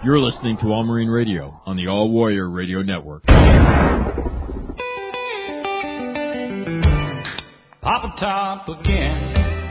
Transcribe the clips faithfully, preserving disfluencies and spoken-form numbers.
You're listening to All Marine Radio on the All Warrior Radio Network. Pop top again.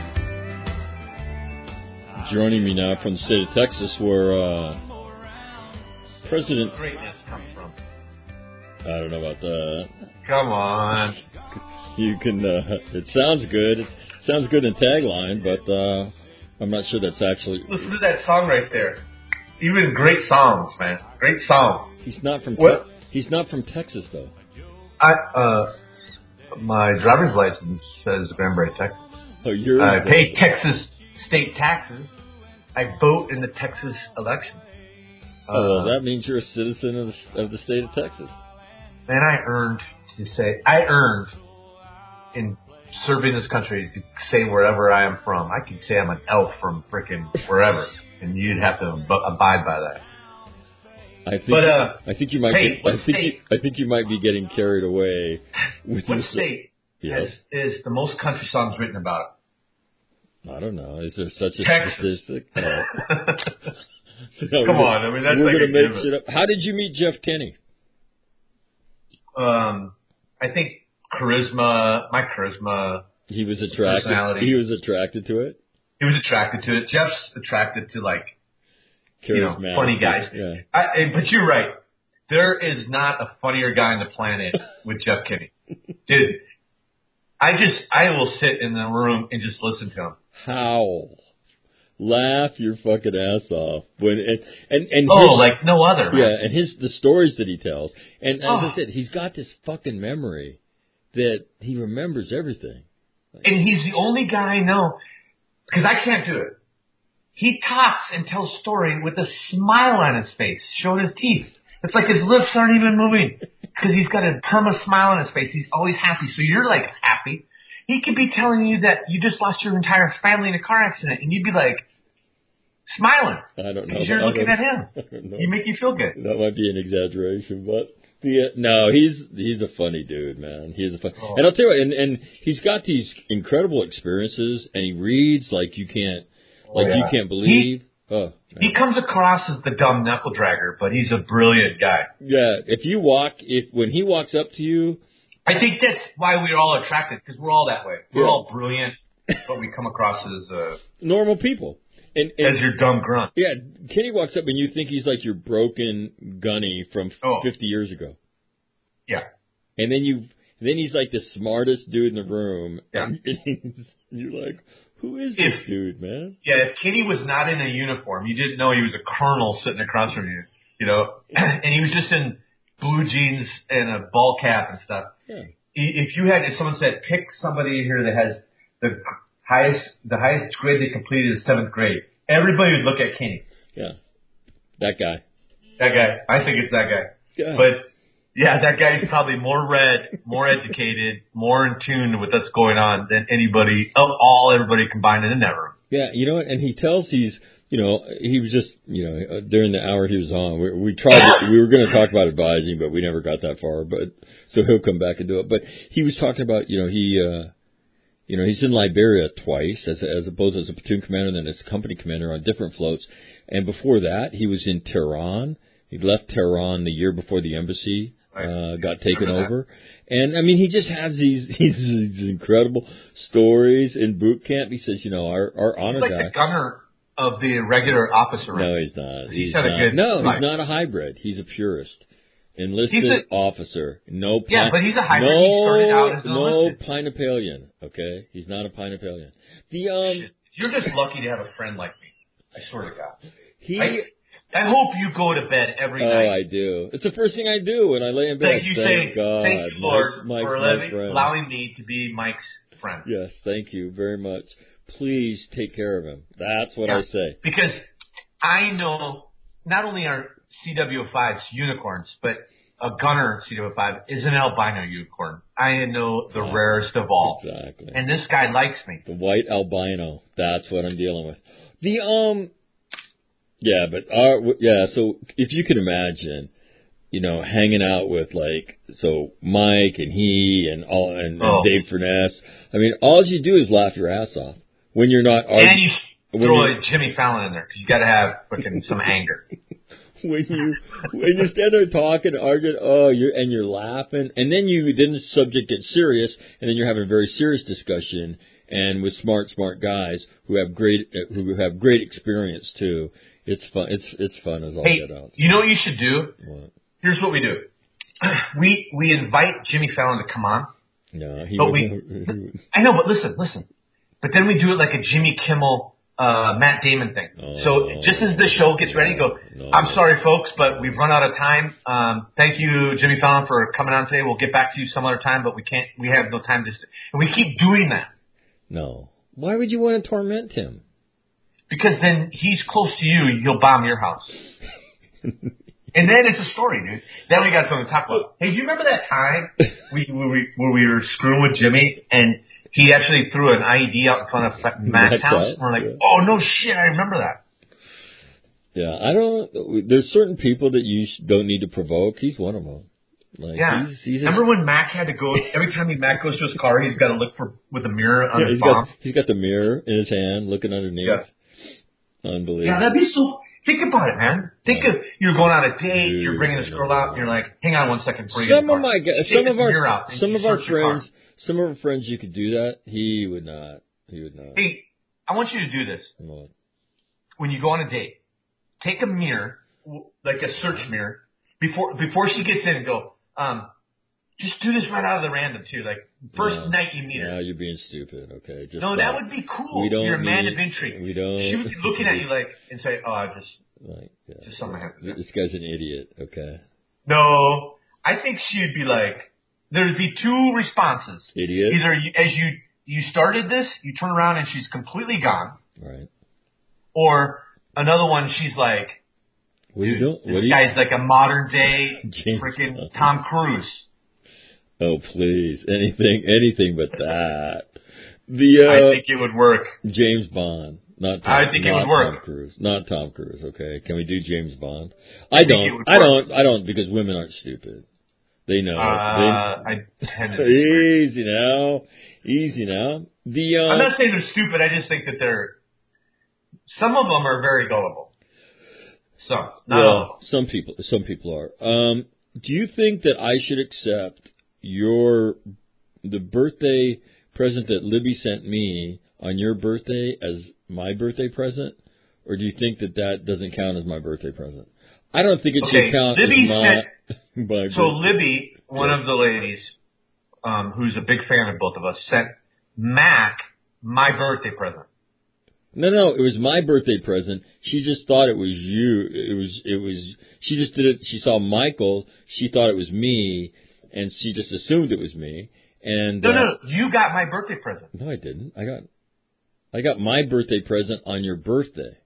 Joining me now from the state of Texas, where uh, President... Greatness come from. I don't know about that. Come on. You can, uh, it sounds good. It sounds good in tagline, but uh, I'm not sure that's actually... Listen to that song right there. Even great songs, man. Great songs. He's not from What? Te- He's not from Texas, though. I, uh, my driver's license says Granbury, Texas. Oh, you're... I pay Texas state taxes. I vote in the Texas election. Oh, well, Uh, that means you're a citizen of the, of the state of Texas. Man, I earned to say, I earned in serving this country to say wherever I am from. I could say I'm an elf from frickin' wherever, and you'd have to ab- abide by that. I think, But, uh, I think you might. hey, be, what I think state- you, I think you might be getting carried away with What your- state Yes. has, is the most country songs written about? I don't know. Is there such a Texas. statistic? No. No, Come we're on, gonna- I mean, that's we're like gonna a make given. shit up. How did you meet Jeff Kenny? Um, I think charisma, my charisma, He was attracted. Personality. He was attracted to it. he was attracted to it. Jeff's attracted to, like, you know, Charismatic. funny guys. Yeah. I, I- but you're right. There is not a funnier guy on the planet with Jeff Kinney. Dude, I just, I will sit in the room and just listen to him. Howl, laugh your fucking ass off when and and, and Oh, his, like no other, man. yeah, and his the stories that he tells. And as Oh. I said, he's got this fucking memory that he remembers everything. And he's the only guy I know, because I can't do it. He talks and tells story with a smile on his face, showing his teeth. It's like his lips aren't even moving because he's got a perma smile on his face. He's always happy. So you're like happy. He could be telling you that you just lost your entire family in a car accident, and you'd be like smiling I don't know. because you're I looking don't- at him. I don't know. You make you feel good. That might be an exaggeration, but the, no, he's he's a funny dude, man. He's a fun, Oh. and I'll tell you, what, and and he's got these incredible experiences, and he reads like you can't, like Oh, yeah. you can't believe. oh, He comes across as the dumb knuckle dragger, but he's a brilliant guy. yeah. If you walk, if when he walks up to you, I think that's why we're all attracted, because we're all that way. We're Yeah. all brilliant, but we come across as uh, normal people, and, and as your dumb grunt. yeah, Kenny walks up and you think he's like your broken gunny from Oh. fifty years ago, Yeah. and then you, then he's like the smartest dude in the room, Yeah. and he's, you're like, who is If- this dude, man? Yeah, if Kenny was not in a uniform, you didn't know he was a colonel sitting across from you, you know, and he was just in blue jeans and a ball cap and stuff. Yeah. I- If you had, if someone said, pick somebody here that has the highest, the highest grade they completed is seventh grade, everybody would look at Kenny. Yeah, that guy. That guy. I think it's that guy. Yeah. But yeah, that guy's probably more read, more educated, more in tune with what's going on than anybody of all everybody combined in that room. Yeah, you know what? And he tells these, you know, he was just, you know, uh, during the hour he was on, we, we tried, to, we were going to talk about advising, but we never got that far. But so he'll come back and do it. But he was talking about, you know, he, uh, you know, he's in Liberia twice as as opposed as a platoon commander and then as company commander on different floats. And before that, he was in Tehran. He left Tehran the year before the embassy uh, got taken over. And I mean, he just has these, these these incredible stories in boot camp. He says, you know, our our honor He's like guy. the gunner of the regular officer rank. No, he's not. He's He's had a not. good no, life. he's not a hybrid. He's a purist. Enlisted He's a- officer. No. Pine, Yeah, but he's a hybrid. No, He started out as an no enlisted. Pinapalian. Okay, he's not a Pinapalian. The um, You're just lucky to have a friend like me. I swear to God. he. I, I hope you go to bed every oh, night. I do. It's the first thing I do when I lay in bed. Thank you, Thank say, God. thank you, Lord, Mike's, Mike's for my allowing, friend. allowing me to be Mike's friend. Yes, thank you very much. Please take care of him. That's what Yeah. I say. Because I know not only are C W fives unicorns, but a gunner C W five is an albino unicorn. I know the Yeah. rarest of all. Exactly. And this guy likes me. The white albino. That's what I'm dealing with. The um, yeah, but our yeah. So if you can imagine, you know, hanging out with like so Mike and he and all and, and Oh. Dave Furness. I mean, all you do is laugh your ass off when you're not And arguing. you when throw you're- a Jimmy Fallon in there because you got to have fucking some anger. when you when you stand there talking, arguing, oh, you're and you're laughing, and then you then the subject gets serious, and then you're having a very serious discussion, and with smart, smart guys who have great who have great experience too. It's fun. It's it's fun as all hey, get out. You know what you should do? What? Here's what we do. We we invite Jimmy Fallon to come on. No, he but would, we. he I know, but listen, listen. But then we do it like a Jimmy Kimmel, uh, Matt Damon thing. Oh, so just as the show gets ready, go. No, I'm no. sorry, folks, but we've run out of time. Um, thank you, Jimmy Fallon, for coming on today. We'll get back to you some other time, but we can't. We have no time to. St-. And we keep doing that. No. Why would you want to torment him? Because then he's close to you, he'll bomb your house. And then it's a story, dude. Then we got something to talk about. Hey, do you remember that time we, where, we, where we were screwing with Jimmy and he actually threw an I E D out in front of Matt's house? And we're like, yeah. Oh, no shit, I remember that. Yeah, I don't, there's certain people that you don't need to provoke. He's one of them. Like, yeah. He's, he's remember a, when Mac had to go, every time he, Mac goes to his car, he's got to look for, with a mirror on yeah, his he's bomb? got, he's got the mirror in his hand looking underneath. Yeah. Unbelievable. Yeah, that'd be so. Think about it, man. Think yeah. of you're going on a date, Dude, you're bringing this girl out, and you're like, hang on one second. Before you some get of my guys, some of our out some of our friends, some of our friends, you could do that. He would not. He would not. Hey, I want you to do this. What? When you go on a date, take a mirror, like a search mirror, before before she gets in, and go. Um, Just do this right out of the random too. Like first no, night you meet her. No, you're being stupid. Okay. Just no, stop. that would be cool. We don't You're a man need, of intrigue. We don't. She would be looking at you like and say, "Oh, I just, like, yeah. just something happened." This guy's an idiot. Okay. No, I think she'd be like, there'd be two responses. Idiot. Either you, as you you started this, you turn around and she's completely gone. Right. Or another one, she's like, "What are you doing? This what are guy's you? like a modern day James freaking Bond. Tom Cruise." Oh please, anything, anything but that. The uh, I think it would work. James Bond, not Tom, I think not it would work. Tom Cruise, not Tom Cruise. Okay, can we do James Bond? I, I don't. I work. don't. I don't because women aren't stupid. They know. Uh, they, I tend to disagree. Easy now, easy now. The uh, I'm not saying they're stupid. I just think that they're. Some of them are very gullible. Some, not well, all of them. some people. Some people are. Um, do you think that I should accept your the birthday present that Libby sent me on your birthday as my birthday present, or do you think that that doesn't count as my birthday present? I don't think it okay, should count Libby as my. Sent, my so birthday. Libby, one yeah. of the ladies, um, who's a big fan of both of us, sent Mac my birthday present. No, no, it was my birthday present. She just thought it was you. It was, it was. She just did it. She saw Michael. She thought it was me. And she just assumed it was me. And no, uh, no, no, you got my birthday present. No, I didn't. I got, I got my birthday present on your birthday.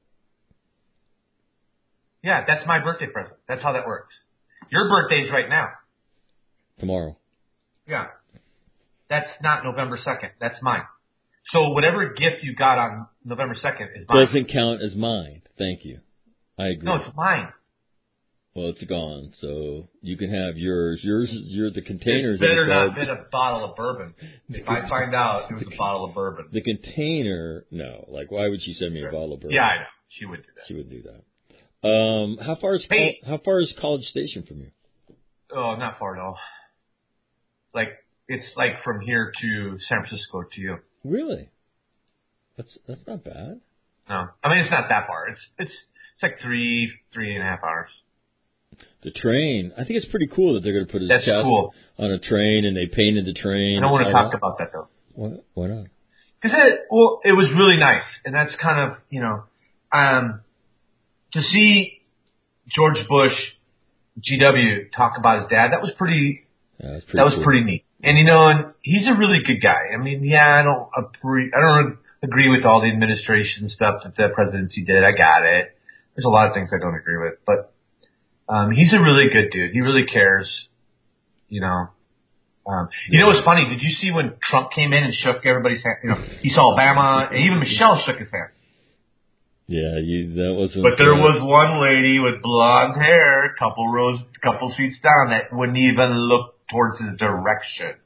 Yeah, that's my birthday present. That's how that works. Your birthday's right now. Tomorrow. Yeah, that's not November second. That's mine. So whatever gift you got on November second is mine. Doesn't count as mine. Thank you. I agree. No, it's mine. Well, it's gone, so you can have yours. Yours is you're the containers. It better in the not been a bottle of bourbon. If I find out it was a bottle of bourbon. The container, no. Like, why would she send me a bottle of bourbon? Yeah, I know. She would do that. She would do that. Um, how far is hey. how far is College Station from you? Oh, not far at all. Like it's like from here to San Francisco to you. Really? That's that's not bad. No, I mean it's not that far. It's it's it's like three three and a half hours. The train. I think it's pretty cool that they're going to put his That's chest cool. on a train and they painted the train. I don't want to talk that. about that though. What? Why not? Because it well, it was really nice, and that's kind of you know, um, to see George Bush, G W talk about his dad. That was pretty. Yeah, that's pretty that was cool. pretty neat. And you know, and he's a really good guy. I mean, yeah, I don't agree. I don't agree with all the administration stuff that the presidency did. I got it. There's a lot of things I don't agree with, but. Um, he's a really good dude. He really cares, you know. Um, you know what's funny? Did you see when Trump came in and shook everybody's hand? You know, he saw Obama, and even Michelle shook his hand. Yeah, you, that wasn't. But there uh, was one lady with blonde hair, couple rows, couple seats down, that wouldn't even look towards his direction.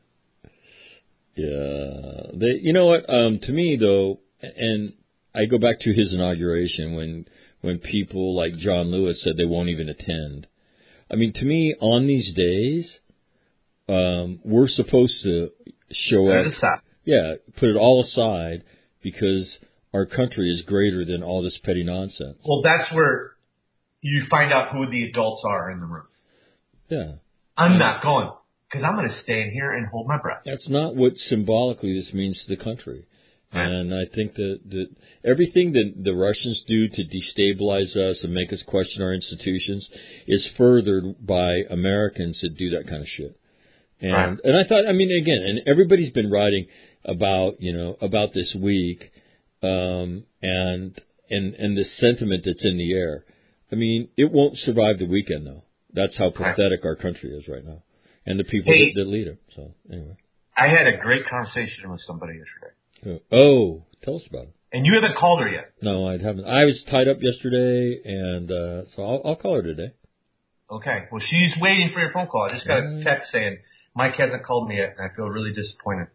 Yeah, they. You know what? Um, to me though, and I go back to his inauguration when when people like John Lewis said they won't even attend. I mean, to me, on these days, um, we're supposed to show Set up. it aside. Yeah, put it all aside because our country is greater than all this petty nonsense. Well, that's where you find out who the adults are in the room. Yeah. I'm not going because I'm going to stay in here and hold my breath. That's not what symbolically this means to the country. Right. And I think that, that everything that the Russians do to destabilize us and make us question our institutions is furthered by Americans that do that kind of shit. And Right. and I thought, I mean, again, and everybody's been writing about, you know, about this week um, and and and the sentiment that's in the air. I mean, it won't survive the weekend, though. That's how pathetic our country is right now, and the people Hey, that, that lead it. So anyway. I had a great conversation with somebody yesterday. Oh, tell us about it. And you haven't called her yet. No, I haven't. I was tied up yesterday, and uh, so I'll, I'll call her today. Okay. Well, she's waiting for your phone call. I just got a Mm. text saying, Mike hasn't called me yet, and I feel really disappointed.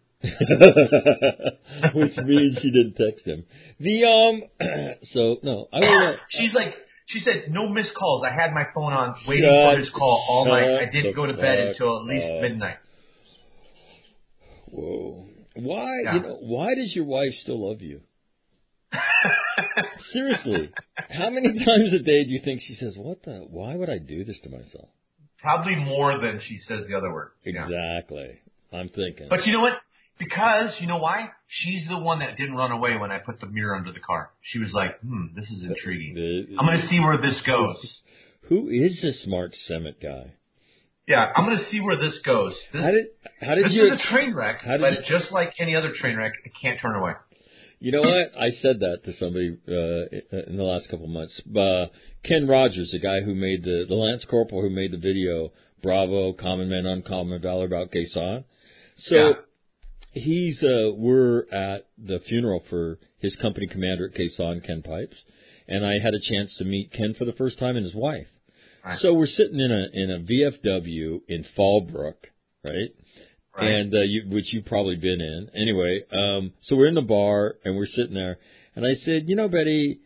Which means she didn't text him. The um, so no, I will. She's like, she said, no missed calls. I had my phone on waiting Shut- for his call all night. I shut didn't the go to bed fuck until at least up. midnight. Whoa, why? Yeah. You know, why does your wife still love you? Seriously, how many times a day do you think she says, "What the? Why would I do this to myself?" Probably more than she says the other word. Yeah. Exactly. I'm thinking. But you know what? Because, you know why? She's the one that didn't run away when I put the mirror under the car. She was like, hmm, this is intriguing. The- I'm going to see where this goes. Who is this Mark Semmett guy? Yeah, I'm going to see where this goes. This, How did how did this you? is a train wreck, how did but you- just like any other train wreck, I can't turn away. You know what? I said that to somebody uh, in the last couple of months. Uh, Ken Rogers, the guy who made the the Lance Corporal who made the video Bravo, Common Men, Uncommon Valor about Quezon. So Yeah. he's uh, we're at the funeral for his company commander at Quezon, Ken Pipes, and I had a chance to meet Ken for the first time and his wife. Right. So we're sitting in a in a V F W in Fallbrook, right? Right. And uh, you, which you've probably been in. Anyway, um, so we're in the bar and we're sitting there, and I said, you know, Betty,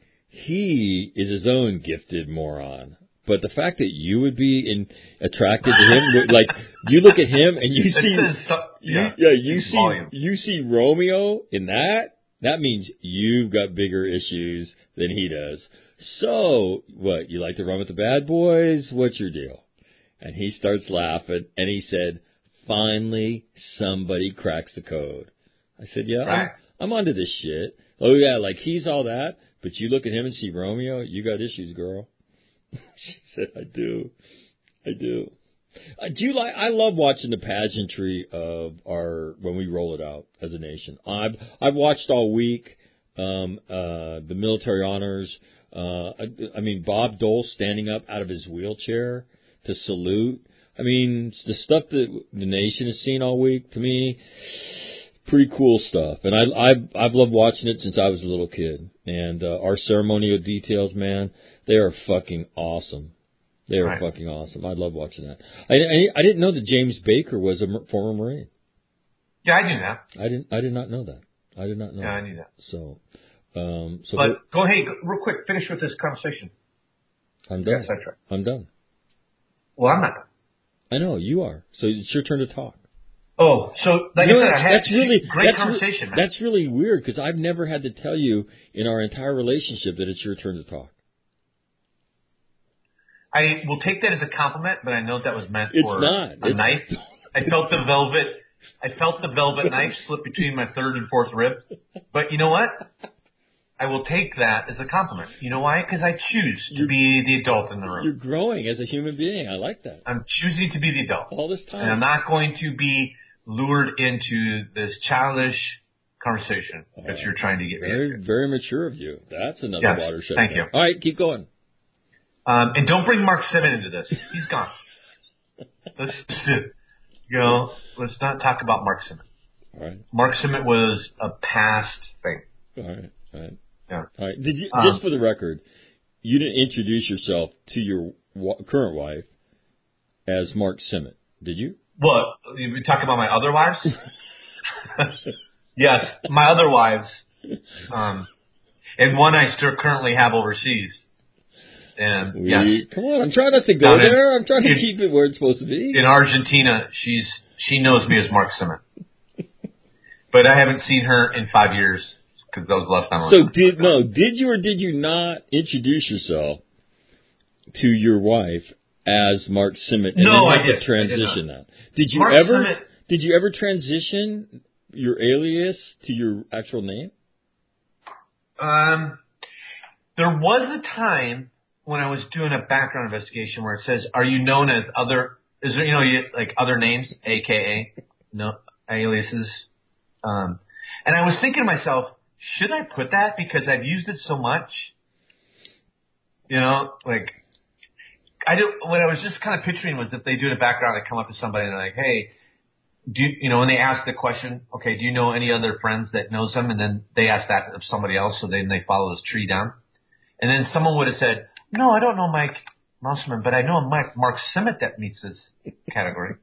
he is his own gifted moron. But the fact that you would be in, attracted to him, like you look at him and you It see, says so- you, yeah, yeah, you speaks see, volume. you see Romeo in that. That means you've got bigger issues than he does. So, what, you like to run with the bad boys? What's your deal? And he starts laughing, and he said, finally, somebody cracks the code. I said, yeah, Right. I'm, I'm onto this shit. Oh, yeah, like he's all that, but you look at him and see Romeo, you got issues, girl. She said, I do. I do. Uh, do you like? I love watching the pageantry of our when we roll it out as a nation. I've I've watched all week um, uh, the military honors. Uh, I, I mean, Bob Dole standing up out of his wheelchair to salute. I mean, it's the stuff that the nation has seen all week. To me, pretty cool stuff. And I I've, I've loved watching it since I was a little kid. And uh, our ceremonial details, man, they are fucking awesome. They are Right. fucking awesome. I love watching that. I, I I didn't know that James Baker was a mer- former Marine. Yeah, I knew that. I didn't. I did not know that. I did not know. Yeah, that. I knew that. So, um, so But go ahead, go, real quick, finish with this conversation. I'm done. Yes, that's right. I'm done. Well, I'm not. I know you are. So it's your turn to talk. Oh, so like You know, I said, that's, I had that's really great that's, re- conversation, man. That's really weird because I've never had to tell you in our entire relationship that it's your turn to talk. I will take that as a compliment, but I know that was meant It's for not. a It's- knife. I felt the velvet. I felt the velvet knife slip between my third and fourth rib. But you know what? I will take that as a compliment. You know why? Because I choose to You're- be the adult in the room. You're growing as a human being. I like that. I'm choosing to be the adult. All this And I'm time. not going to be lured into this childish conversation that you're trying to get me Very, into. very mature of you. That's another Yes, watershed. thank moment. you. All right, keep going. Um, and don't bring Mark Simmons into this. He's gone. Let's just, you know, let's not talk about Mark Simmons. All right. Mark Simmons was a past thing. All right. All right. Yeah. All right. Did you, Um, just for the record, you didn't introduce yourself to your wa- current wife as Mark Simmett, did you? What? You talk about my other wives? Yes, my other wives. Um, and one I still currently have overseas. And we, yes, come on, I'm trying not to go Down in- there. I'm trying to in- keep it where it's supposed to be. in Argentina, she's she knows me as Mark Simon. But I haven't seen her in five years because that was the last time I So was did no? Did you or did you not introduce yourself to your wife as Mark Simmet? And No, then I have to did. transition I did that. Did you Mark ever? Simmet- Did you ever transition your alias to your actual name? Um, there was a time when I was doing a background investigation where it says, "Are you known as other?" Is there you know you, like other names, A K A no aliases? Um, and I was thinking to myself, should I put that because I've used it so much? You know, like I do. What I was just kind of picturing was if they do the background, I come up to somebody and they're like, "Hey, do you, you know?" When they ask the question, "Okay, do you know any other friends that knows them?" And then they ask that of somebody else, so then they follow this tree down. And then someone would have said, "No, I don't know Mike Mouseman, but I know Mike Mark Simmet that meets this category."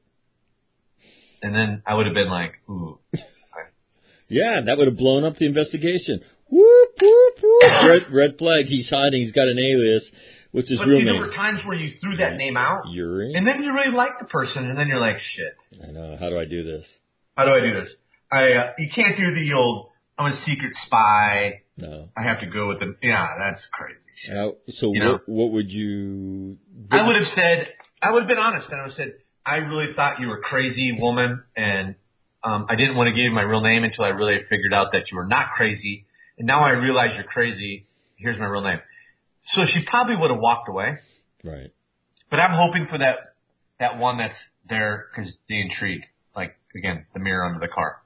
And then I would have been like, "Ooh." Yeah, that would have blown up the investigation. Whoop, whoop, whoop. Red, red flag. He's hiding. He's got an alias. What's his But real see, name? there were times where you threw that name out, Yuri. and then you really like the person, and then you're like, "Shit, I know. How do I do this? how do I do this?" I uh, you can't do the old "I'm a secret spy." No. I have to go with the yeah. That's crazy shit. Now, so You what? know? What would you? I would have said, I would have been honest, and I would have said, "I really thought you were a crazy woman, and um, I didn't want to give you my real name until I really figured out that you were not crazy, and now I realize you're crazy. Here's my real name." So she probably would have walked away. Right. But I'm hoping for that that one that's there because the intrigue, like again, the mirror under the car.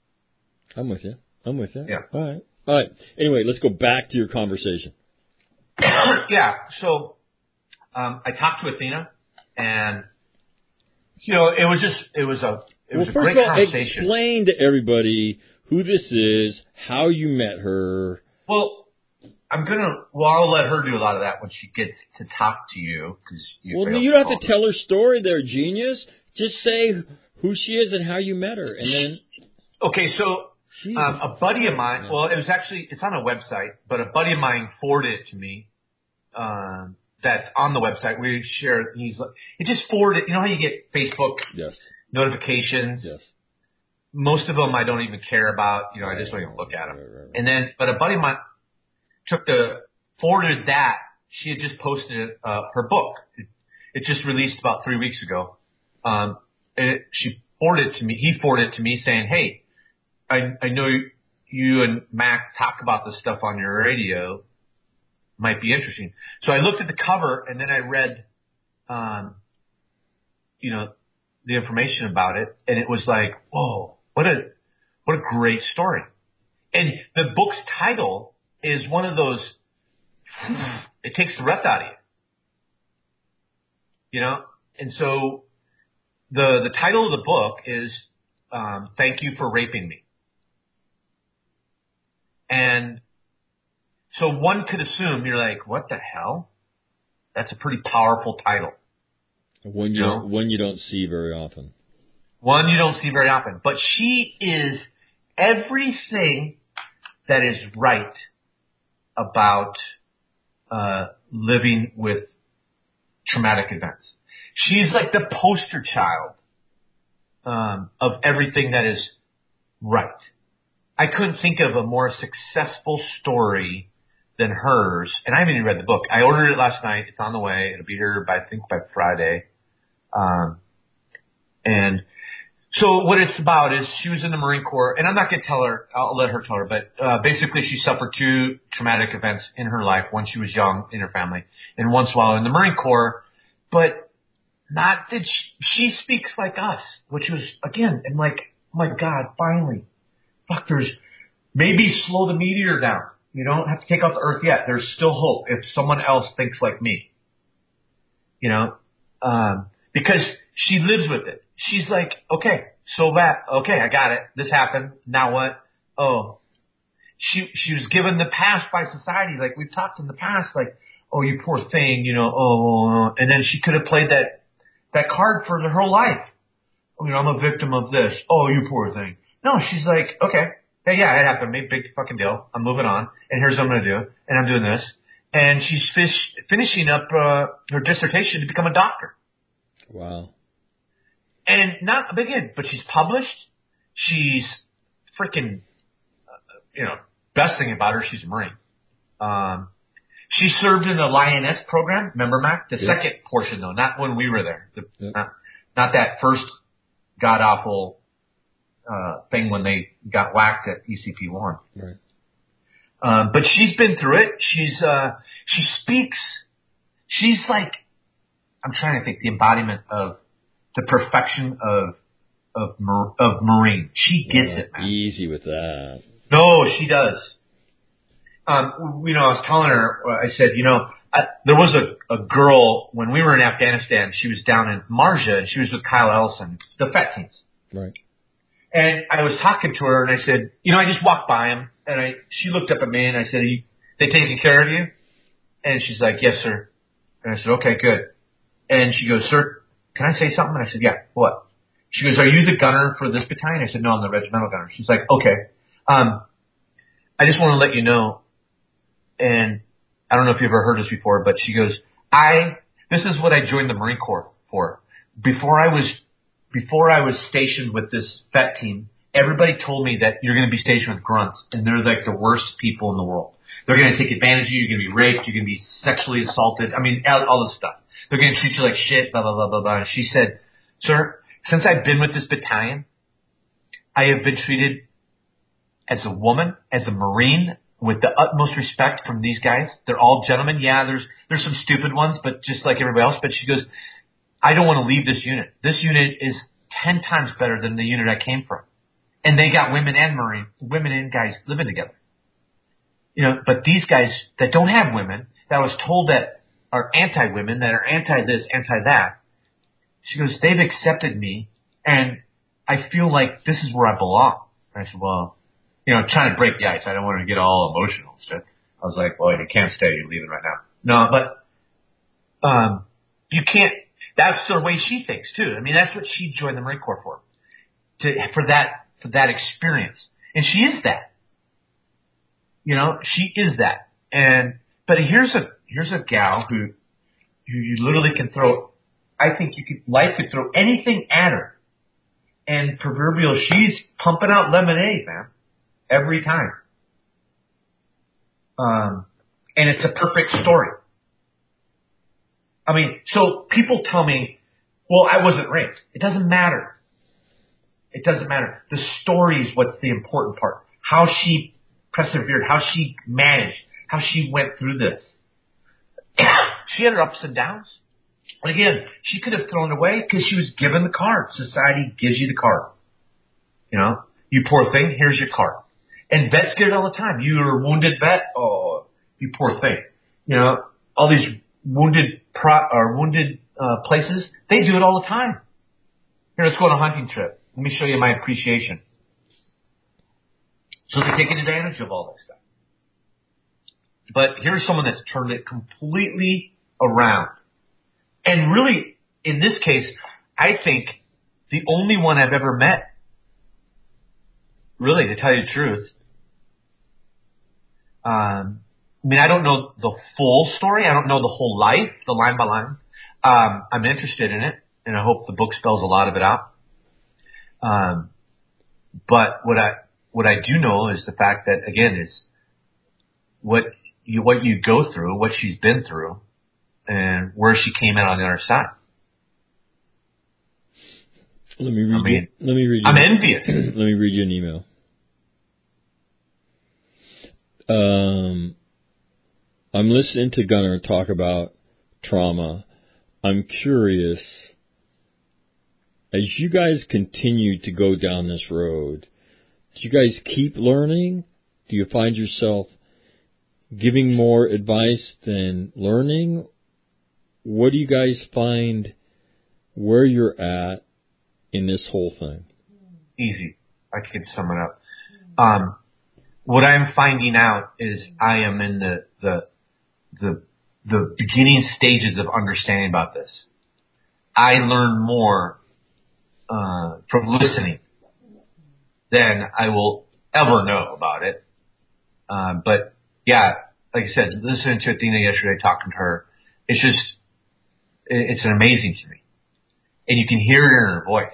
I'm with you. I'm with you. Yeah. All right. All right. Anyway, let's go back to your conversation. Yeah. So um, I talked to Athena, and you know, it was just it was a it was well, a first great of all, conversation. explain to everybody who this is, how you met her. Well, I'm gonna. Well, I'll let her do a lot of that when she gets to talk to you because you. Well, you don't have to tell her story there, genius. Just say who she is and how you met her, and then. Okay, so um, a buddy of mine. Well, it was actually it's on a website, but a buddy of mine forwarded it to me. Um, that's on the website. We share. He's like, it just forwarded. You know how you get Facebook yes. notifications. Yes. Most of them I don't even care about. You know, I just don't even look at them. Right, right, right. And then, but a buddy of mine took the forwarded that. She had just posted uh, her book. It, it just released about three weeks ago. Um, it, she forwarded it to me. He forwarded it to me saying, "Hey, I, I know you, you and Mac talk about this stuff on your radio. Might be interesting." So I looked at the cover and then I read, um, you know, the information about it, and it was like, whoa, what a what a great story. And the book's title is one of those. It takes the breath out of you, you know. And so the the title of the book is um, "Thank You for Raping Me." And so one could assume you're like, what the hell? That's a pretty powerful title. One you, you know? don't, one you don't see very often. One you don't see very often. But she is everything that is right about uh, living with traumatic events. She's like the poster child um, of everything that is right. I couldn't think of a more successful story than hers, and I haven't even read the book. I ordered it last night. It's on the way. It'll be here by I think by Friday. Um, and so what it's about is she was in the Marine Corps, and I'm not going to tell her. I'll let her tell her. But uh, basically, she suffered two traumatic events in her life. One, she was young in her family, and once while in the Marine Corps. But not that she, she speaks like us, which was again, and like, oh my God, finally, fuck, there's maybe slow the meteor down. You don't have to take out the Earth yet. There's still hope if someone else thinks like me. You know, um, because she lives with it. She's like, okay, so that, okay, I got it. This happened. Now what? Oh, she she was given the pass by society. Like we've talked in the past, like, oh, you poor thing, you know, oh, and then she could have played that that card for her whole life. Oh, you know, I'm a victim of this. Oh, you poor thing. No, she's like, okay. Hey, yeah, it happened. Made big fucking deal. I'm moving on, and here's what I'm going to do, and I'm doing this. and she's fish, finishing up uh, her dissertation to become a doctor. Wow. And not again, but she's published. She's freaking, uh, you know, best thing about her, she's a Marine. Um, she served in the Lioness program. Remember, Mac? The yeah. second portion, though, not when we were there. The, yeah. not, not that first god awful uh, thing when they got whacked at E C P one. Right. Um, but she's been through it. She's uh, she speaks. She's like, I'm trying to think, the embodiment of the perfection of of of Marine. She gets yeah, it, man. Easy with that. No, she does. Um, you know, I was telling her, I said, you know, I, there was a, a girl when we were in Afghanistan. She was down in Marja, and she was with Kyle Ellison, the Fett teams. Right. And I was talking to her, and I said, you know, I just walked by him, and I she looked up at me, and I said, Are you, they taking care of you? And she's like, yes, sir. And I said, okay, good. And she goes, sir, can I say something? And I said, yeah, what? She goes, are you the gunner for this battalion? I said, no, I'm the regimental gunner. She's like, okay. Um, I just want to let you know, and I don't know if you've ever heard this before, but she goes, I, this is what I joined the Marine Corps for. Before I was, before I was stationed with this Fett team, everybody told me that you're going to be stationed with grunts, and they're like the worst people in the world. They're going to take advantage of you. You're going to be raped. You're going to be sexually assaulted. I mean, all, all this stuff. They're going to treat you like shit, blah, blah, blah, blah, blah. And she said, sir, since I've been with this battalion, I have been treated as a woman, as a Marine, with the utmost respect from these guys. They're all gentlemen. Yeah, there's there's some stupid ones, but just like everybody else. But she goes, I don't want to leave this unit. This unit is ten times better than the unit I came from. And they got women and Marine, women and guys living together. You know, but these guys that don't have women, that I was told that are anti-women, that are anti-this, anti-that, she goes, they've accepted me, and I feel like this is where I belong. And I said, well, you know, trying to break the ice. I don't want to get all emotional and stuff. I was like, well, you can't stay. You're leaving right now. No, but um, you can't. That's the way she thinks, too. I mean, that's what she joined the Marine Corps for, to for that for that experience. And she is that. You know, she is that. And but here's a here's a gal who who you literally can throw. I think you could life could throw anything at her, and proverbial, she's pumping out lemonade, man, every time. Um, and it's a perfect story. I mean, so people tell me, well, I wasn't raped. It doesn't matter. It doesn't matter. The story is what's the important part. How she persevered, how she managed, how she went through this. She had her ups and downs. And again, she could have thrown it away because she was given the card. Society gives you the card. You know, you poor thing, here's your card. And vets get it all the time. You're a wounded vet, oh, you poor thing. You know, all these wounded pro or wounded uh, places, they do it all the time. Here, let's go on a hunting trip. Let me show you my appreciation. So they're taking advantage of all this stuff. But here's someone that's turned it completely around. And really, in this case, I think the only one I've ever met, really, to tell you the truth, um, I mean, I don't know the full story. I don't know the whole life, the line by line. Um, I'm interested in it, and I hope the book spells a lot of it out. Um, but what I what I do know is the fact that, again, is what you what you go through, what she's been through, and where she came out on the other side. Let me read. I mean, you, let me read. You I'm an, envious. Let me read you an email. Um, I'm listening to Gunnar talk about trauma. I'm curious, as you guys continue to go down this road, do you guys keep learning? Do you find yourself giving more advice than learning? What do you guys find where you're at in this whole thing? Easy. I could sum it up. Um, what I'm finding out is I am in the, the, the, the beginning stages of understanding about this. I learn more, uh, from listening than I will ever know about it. Uh, but yeah, like I said, listening to Athena yesterday, talking to her, it's just, it's amazing to me. And you can hear it in her voice.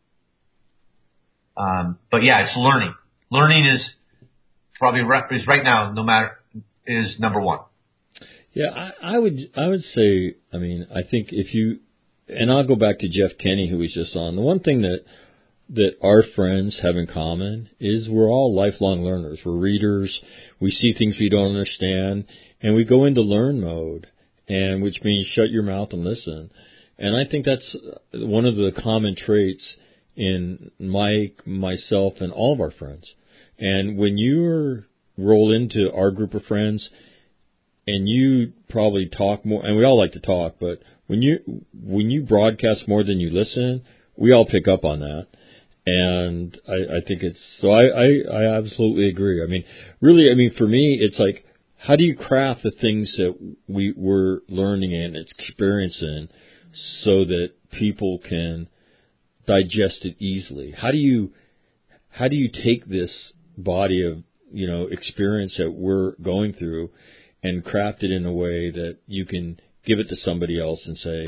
Um, but yeah, it's learning. Learning is probably is right now, no matter, is number one. Yeah, I, I would, I would say, I mean, I think if you, and I'll go back to Jeff Kenny, who was just on. The one thing that, that our friends have in common is we're all lifelong learners. We're readers. We see things we don't understand, and we go into learn mode, and which means shut your mouth and listen. And I think that's one of the common traits in Mike, myself, and all of our friends. And when you roll into our group of friends, and you probably talk more, and we all like to talk, but when you when you broadcast more than you listen, we all pick up on that. And I, I think it's, so I, I, I absolutely agree. I mean, really, I mean, for me, it's like, how do you craft the things that we, we're learning and experiencing so that people can digest it easily? How do you, how do you take this body of, you know, experience that we're going through and craft it in a way that you can give it to somebody else and say,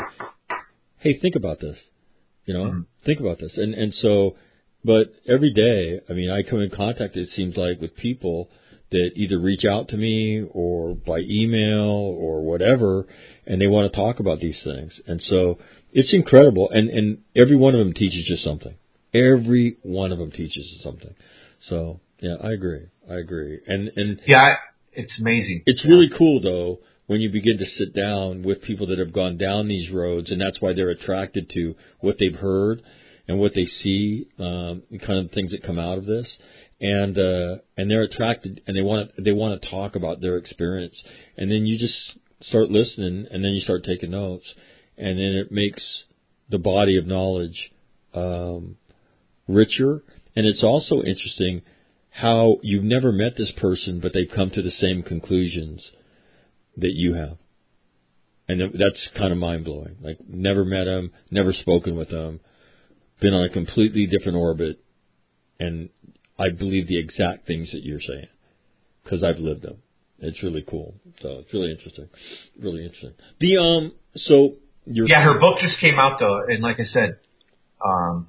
hey, think about this, you know, mm-hmm. think about this. And, and so, but every day, I mean, I come in contact, it seems like, with people that either reach out to me or by email or whatever, and they want to talk about these things. And so it's incredible. And, and every one of them teaches you something. Every one of them teaches you something. So, yeah, I agree. I agree. And, and yeah, it's amazing. It's really cool, though, when you begin to sit down with people that have gone down these roads, and that's why they're attracted to what they've heard and what they see, um, kind of things that come out of this. And, uh, and they're attracted, and they want to, they want to talk about their experience. And then you just start listening, and then you start taking notes, and then it makes the body of knowledge, um, richer. And it's also interesting how you've never met this person, but they've come to the same conclusions that you have. And that's kind of mind-blowing. Like, never met them, never spoken with them, been on a completely different orbit, and I believe the exact things that you're saying because I've lived them. It's really cool. So it's really interesting. Really interesting. The um. So your yeah, her book just came out though, and like I said, um,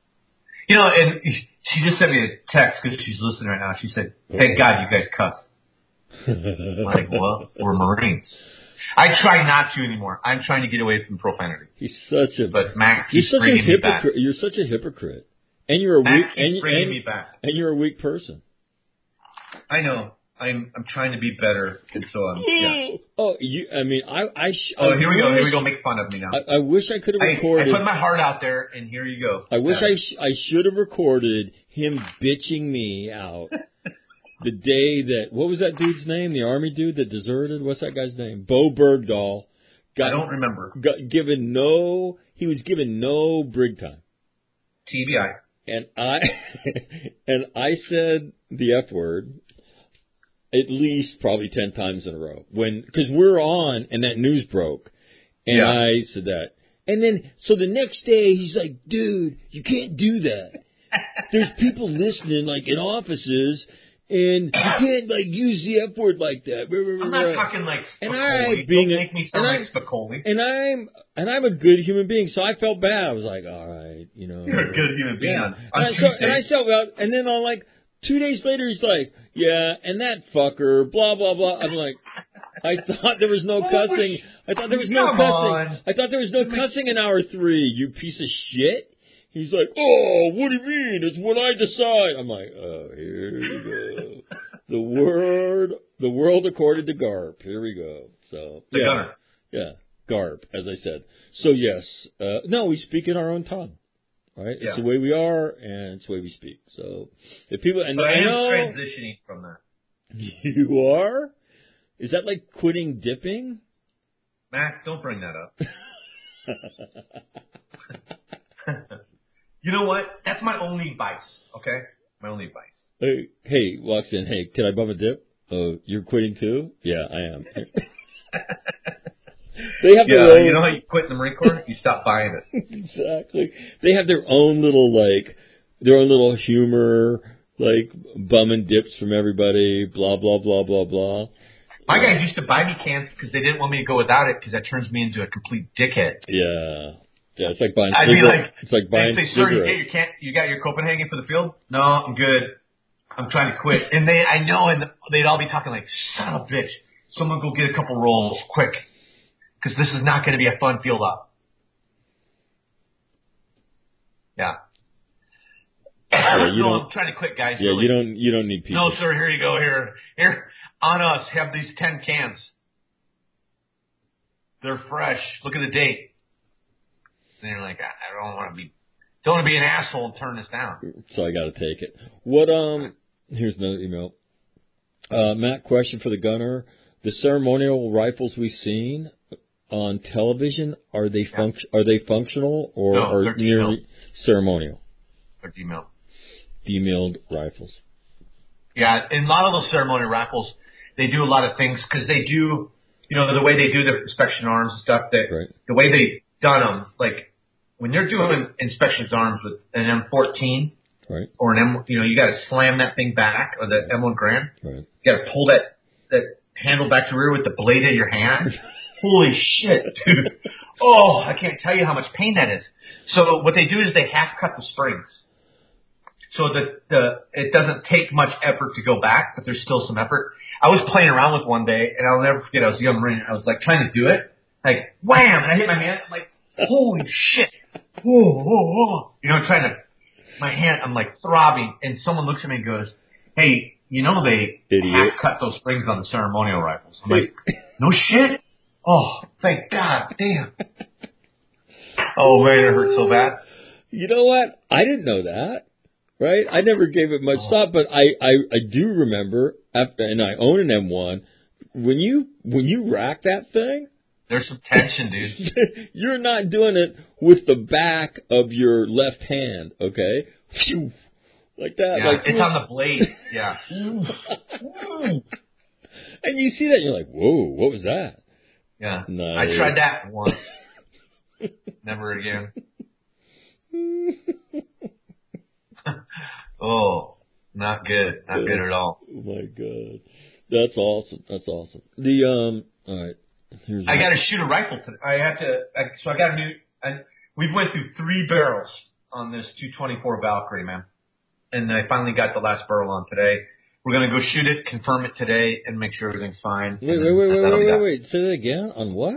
you know, and she just sent me a text because she's listening right now. She said, "Thank God you guys cussed." I'm like, well, we're Marines. I try not to anymore. I'm trying to get away from profanity. He's such a but Mac you're keeps such bringing a me back. hypocrite. You're such a hypocrite, and you're a Mac weak keeps and, bringing and, me back. and you're a weak person. I know. I'm I'm trying to be better, and so I'm. Yeah. Oh, you. I mean, I. I sh- oh, I here we wish, go. Here we go. Make fun of me now. I, I wish I could have recorded. I, I put my heart out there, and here you go. I wish I sh- I should have recorded him bitching me out. The day that, what was that dude's name? The army dude that deserted? What's that guy's name? Bo Bergdahl. Got, I don't remember. Got given no, he was given no brig time. T B I. And I, and I said the F word at least probably ten times in a row. When, cause we're on and that news broke. And yeah. I said that. And then, so the next day he's like, dude, you can't do that. There's people listening like in offices. And you can't, like, use the F word like that. I'm not talking like Spicoli. And I, being Don't make me sound like Spicoli. And I'm, and I'm a good human being, so I felt bad. I was like, all right, you know. You're a good human being. Yeah. On, on and, I, so, Tuesday. and I felt bad. And then on, like, two days later, he's like, yeah, and that fucker, blah, blah, blah. I'm like, I thought there was no cussing. I thought there was no Come cussing. on. I thought there was no cussing in hour three, you piece of shit. He's like, oh, what do you mean? It's what I decide. I'm like, oh, here we go. The word, the world according to Garp. Here we go. So the yeah, gunner. yeah, Garp, as I said. So yes, uh, no, we speak in our own tongue, right? Yeah. It's the way we are, and it's the way we speak. So if people, and but I, I am know, transitioning from that. You are? Is that like quitting dipping? Mac, don't bring that up. You know what? That's my only vice. Okay, my only vice. Hey, hey, walks in. Hey, can I bum a dip? Oh, you're quitting too? Yeah, I am. They have yeah, their own. You know how you quit in the Marine Corps? You stop buying it. Exactly. They have their own little like, their own little humor, like bum and dips from everybody. Blah blah blah blah blah. My guys used to buy me cans because they didn't want me to go without it because that turns me into a complete dickhead. Yeah. Yeah, it's like buying I'd cigarettes. be like, it's like buying they'd say, sir, you, cigarettes. get your can- you got your Copenhagen for the field? No, I'm good. I'm trying to quit. And they, I know, and they'd all be talking like, son of a bitch, someone go get a couple rolls quick because this is not going to be a fun field op. Yeah. Yeah, you no, don't, I'm trying to quit, guys. Yeah, really. you don't you don't need people. No, sir, here you go. Here, here, on us, have these ten cans. They're fresh. Look at the date. And you're like, I, I don't want to be, don't want to be an asshole and turn this down. So I got to take it. What um? Here's another email. Uh, Matt, question for the gunner: the ceremonial rifles we've seen on television, are they Yeah. func- Are they functional or No, are they're merely ceremonial? They're demilled. Demilled rifles. Yeah, and a lot of those ceremonial rifles, they do a lot of things because they do, you know, the way they do the inspection arms and stuff. That Right. the way they done them, like when they're doing inspections arms with an M fourteen Right. or an M, you know, you got to slam that thing back or the M one Grand. Right. You got to pull that that handle back to rear with the blade of your hand. Holy shit, dude! Oh, I can't tell you how much pain that is. So what they do is they half cut the springs. So that the it doesn't take much effort to go back, but there's still some effort. I was playing around with one day, and I'll never forget. I was a young Marine. I was like trying to do it, like wham, and I hit my hand. I'm like, holy shit! Whoa, whoa, whoa! You know, trying to my hand. I'm like throbbing, and someone looks at me and goes, "Hey, you know they Idiot. half cut those springs on the ceremonial rifles." I'm like, "No shit! Oh, thank God, damn!" Oh man, it hurt so bad. You know what? I didn't know that. Right? I never gave it much Oh. thought, but I, I, I do remember, after, and I own an M one, when you when you rack that thing, There's some tension, dude. you're not doing it with the back of your left hand, okay? Phew. Like that. Yeah, like it's on the blade. Yeah. And you see that, and you're like, whoa, what was that? Yeah. Nice. I tried that once. Never again. Oh, not good. Not good at all. Oh my God. That's awesome. That's awesome. The, um, all right. Here's I one. got to shoot a rifle today. I have to, I, so I got a new, I, we went through three barrels on this two twenty-four Valkyrie, man. And I finally got the last barrel on today. We're going to go shoot it, confirm it today, and make sure everything's fine. Wait, wait, wait, wait, That'll be wait, done. wait, wait. Say that again? On what?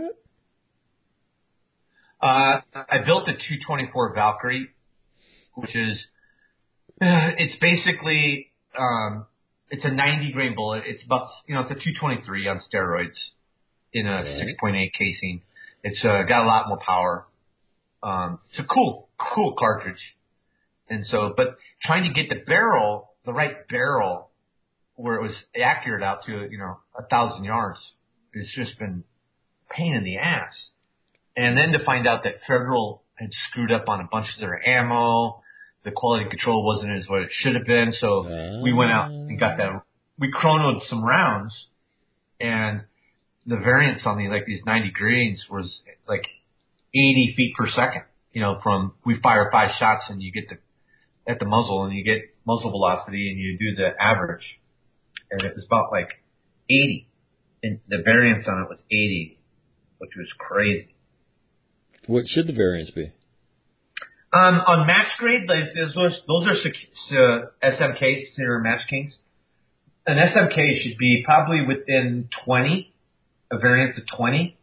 Uh, I built a two twenty-four Valkyrie, which is, uh, it's basically, um, it's a ninety grain bullet. It's about, you know, it's a two twenty-three on steroids in a Right. six point eight casing. It's, uh, got a lot more power. Um, it's a cool, cool cartridge. And so, but trying to get the barrel, the right barrel where it was accurate out to, you know, a thousand yards, it's just been a pain in the ass. And then to find out that Federal had screwed up on a bunch of their ammo, the quality control wasn't as what it should have been. So Ah. we went out and got that. We chronoed some rounds, and the variance on the like these ninety greens was like eighty feet per second. You know, from we fire five shots and you get the at the muzzle and you get muzzle velocity and you do the average, and it was about like eighty, and the variance on it was eighty, which was crazy. What should the variance be? Um, on match grade, like, those, those are uh, S M Ks, Sierra Match Kings. An S M K should be probably within twenty, a variance of twenty.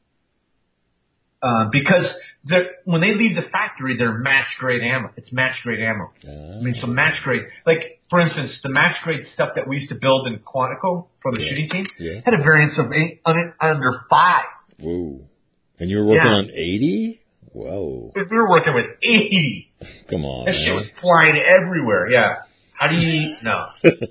Uh, because they're, when they leave the factory, they're match grade ammo. It's match grade ammo. Ah. I mean, so match grade, like, for instance, the match grade stuff that we used to build in Quantico for the Yeah. shooting team Yeah. had a variance of eight, under, under five. Whoa. And you were working Yeah. on eighty? Whoa. We were working with eighty. Come on, That shit man. was flying everywhere. Yeah. How do you no?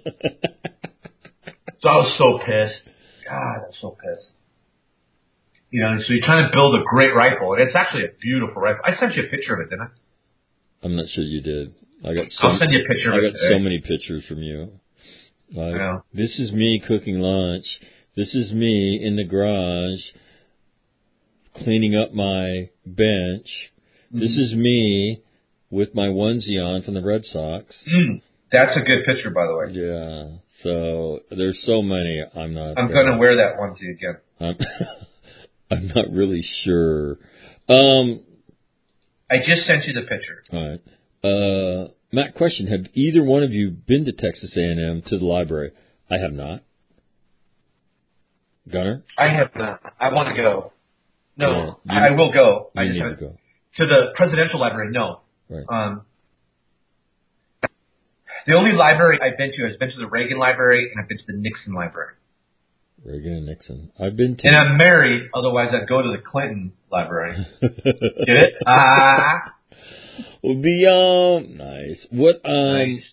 So I was so pissed. God, I was so pissed. You know, so you're trying to build a great rifle, and it's actually a beautiful rifle. I sent you a picture of it, didn't I? I'm not sure you did. I got so I'll send you a picture I of it got today. so many pictures from you. Like, I know. this is me cooking lunch. This is me in the garage cleaning up my bench. Mm-hmm. This is me with my onesie on from the Red Sox. Mm, that's a good picture, by the way. Yeah. So there's so many. I'm not. I'm going to wear that onesie again. I'm, I'm not really sure. Um, I just sent you the picture. All right. Uh, Matt, question: have either one of you been to Texas A and M to the library? I have not. Gunnar? I have not. I want to go. No, Yeah, you, I will go. You I just need have, to go. To the presidential library, no. Right. Um, the only library I've been to, I've been to the Reagan Library and I've been to the Nixon Library. Reagan and Nixon. I've been to. And I'm married, otherwise I'd go to the Clinton Library. Get it? Ah. Well, the um, nice. What um? Nice.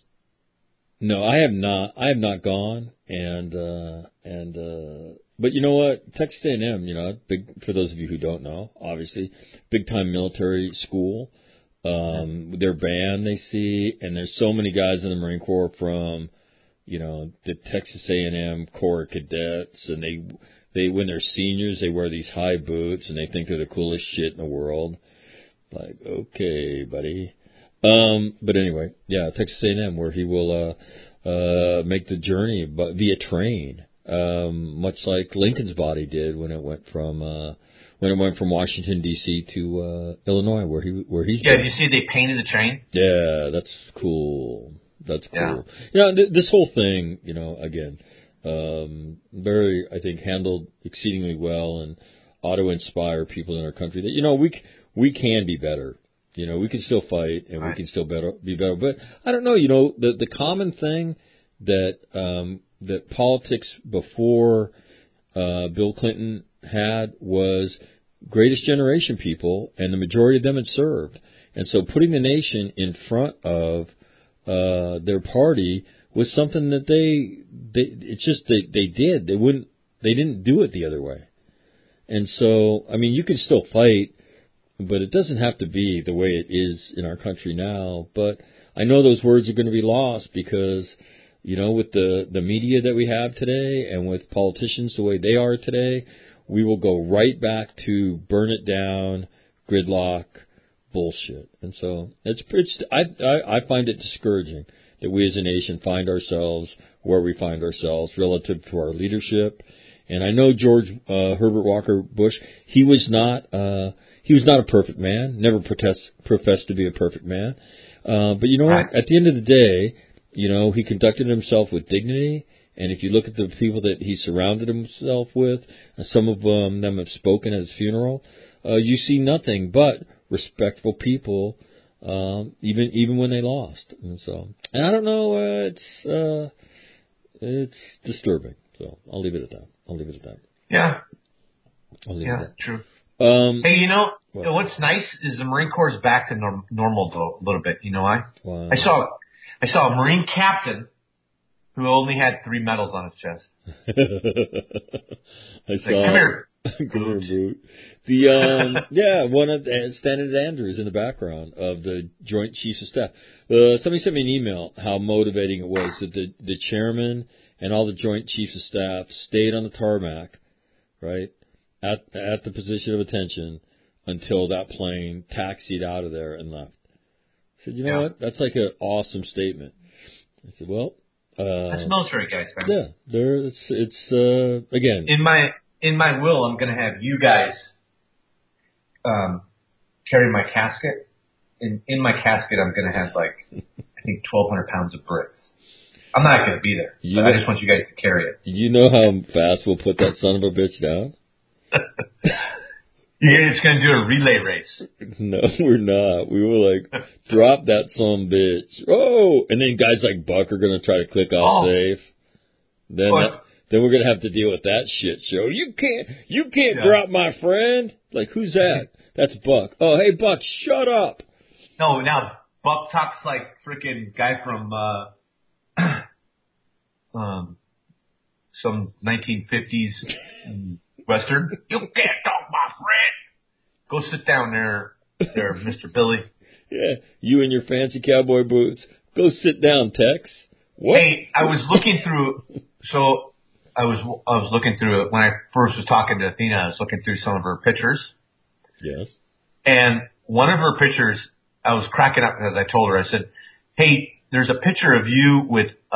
No, I have not. I have not gone, and uh, and uh, but you know what? Texas A and M, you know, big for those of you who don't know, obviously, big time military school. Um, their band they see, and there's so many guys in the Marine Corps from, you know, the Texas A and M Corps of Cadets, and they they when they're seniors they wear these high boots and they think they're the coolest shit in the world. Like, okay, buddy. Um, but anyway, yeah, Texas A and M, where he will uh, uh, make the journey, but via train, um, much like Lincoln's body did when it went from uh, when it went from Washington D C to uh, Illinois, where he where he's. Yeah, been. did you see they painted the train? Yeah, that's cool. That's cool. Yeah. You know, th- this whole thing, you know, again, um, very, I think, handled exceedingly well and ought to inspire people in our country that, you know, we c- we can be better. You know, we can still fight and right. we can still better, be better. But I don't know, you know, the the common thing that um, that politics before uh, Bill Clinton had was greatest generation people, and the majority of them had served. And so putting the nation in front of uh, their party was something that they, they it's just they, they did. They wouldn't, they didn't do it the other way. And so, I mean, you can still fight, but it doesn't have to be the way it is in our country now. But I know those words are going to be lost because, you know, with the, the media that we have today and with politicians the way they are today, we will go right back to burn it down, gridlock, bullshit. And so it's, it's I, I, I find it discouraging that we as a nation find ourselves where we find ourselves relative to our leadership. And I know George uh, Herbert Walker Bush, he was not uh, he was not a perfect man, never protest, professed to be a perfect man. Uh, but you know what? At the end of the day, you know, he conducted himself with dignity. And if you look at the people that he surrounded himself with, some of um, them have spoken at his funeral, uh, you see nothing but respectful people, um, even even when they lost. And so, and I don't know, uh, it's uh, it's disturbing. So I'll leave it at that. I'll leave it at that. Yeah. I'll leave yeah, it at that. true. Um, hey, you know, what? what's nice is the Marine Corps is back to norm- normal though, a little bit. You know why? Wow. I saw I saw a Marine captain who only had three medals on his chest. I Like, saw. come here. Come here, Boot. The um, yeah, one of the, standing at Andrews in the background of the Joint Chiefs of Staff. Uh, somebody sent me an email how motivating it was that the the chairman and all the Joint Chiefs of Staff stayed on the tarmac, right, at at the position of attention until that plane taxied out of there and left. I said, you know Yeah. what? That's like an awesome statement. I said, well, uh, That's military guys, man. yeah, there it's it's uh, again. In my in my will, I'm going to have you guys um, carry my casket. In in my casket, I'm going to have like I think twelve hundred pounds of bricks. I'm not going to be there, You but know, I just want you guys to carry it. you know how fast we'll put that son of a bitch down? You're just going to do a relay race. No, we're not. We will like drop that son bitch. Oh, and then guys like Buck are going to try to click off Oh. safe. Then But- that, then we're going to have to deal with that shit show. You can't you can't Yeah. drop my friend. Like, who's that? That's Buck. Oh, hey Buck, shut up. No, now Buck talks like freaking guy from uh, um, some nineteen fifties Western. You can't talk, my friend. Go sit down there, there, Mister Billy. Yeah, you and your fancy cowboy boots. Go sit down, Tex. What? Hey, I was looking through. So I was I was looking through it when I first was talking to Athena. I was looking through some of her pictures, Yes. and one of her pictures, I was cracking up because I told her. I said, "Hey, there's a picture of you with uh,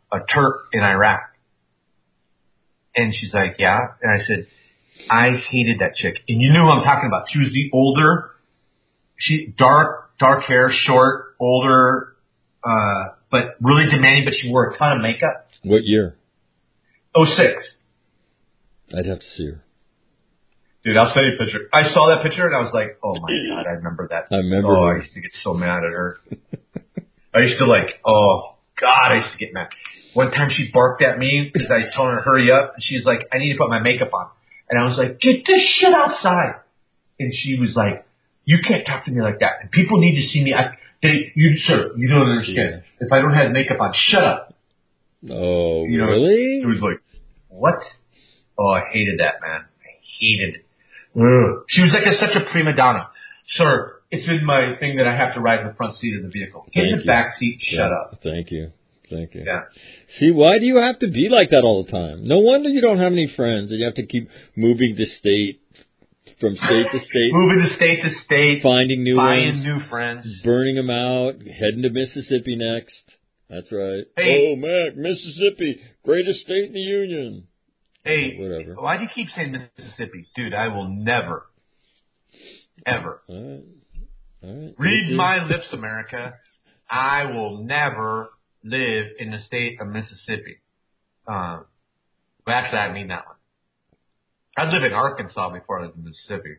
a Turk in Iraq. And she's like, yeah. And I said, I hated that chick. And you knew who I'm talking about. She was the older, she dark, dark hair, short, older, uh, but really demanding, but she wore a ton of makeup. What year? oh six. I'd have to see her. Dude, I'll send you a picture. I saw that picture and I was like, oh my God, I remember that. I remember Oh, her. I used to get so mad at her. I used to like, oh God, I used to get mad. One time she barked at me because I told her to hurry up. And she's like, I need to put my makeup on. And I was like, get this shit outside. And she was like, you can't talk to me like that. And people need to see me. I, they, you, sir, you don't understand. Yeah. If I don't have makeup on, shut up. Oh, you know, really? It was like, what? Oh, I hated that, man. I hated it. Ugh. She was like a, such a prima donna. Sir, it's in my thing that I have to ride in the front seat of the vehicle. Get Thank in the you. back seat. Shut yeah. up. Thank you. Thank you. Yeah. See, why do you have to be like that all the time? No wonder you don't have any friends and you have to keep moving to state, from state to state. Moving to state to state. Finding new Buying ones. new friends. Burning them out. Heading to Mississippi next. That's right. Hey. Oh, Mac, Mississippi. Greatest state in the Union. Hey, whatever. Why do you keep saying Mississippi? Dude, I will never, ever. All right. All right. Read my lips, America. I will never live in the state of Mississippi. Um, but actually, I mean that one. I lived in Arkansas before I lived in Mississippi.